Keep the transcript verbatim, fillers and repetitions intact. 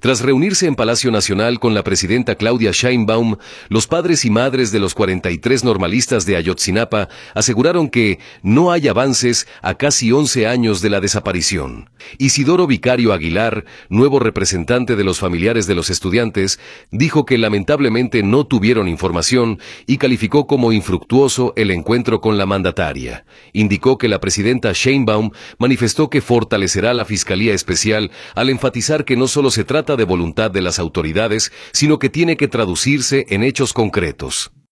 Tras reunirse en Palacio Nacional con la presidenta Claudia Sheinbaum, los padres y madres de los cuarenta y tres normalistas de Ayotzinapa aseguraron que no hay avances a casi once años de la desaparición. Isidoro Vicario Aguilar, nuevo representante de los familiares de los estudiantes, dijo que lamentablemente no tuvieron información y calificó como infructuoso el encuentro con la mandataria. Indicó que la presidenta Sheinbaum manifestó que fortalecerá la Fiscalía Especial al enfatizar que no solo se trata de voluntad de las autoridades, sino que tiene que traducirse en hechos concretos.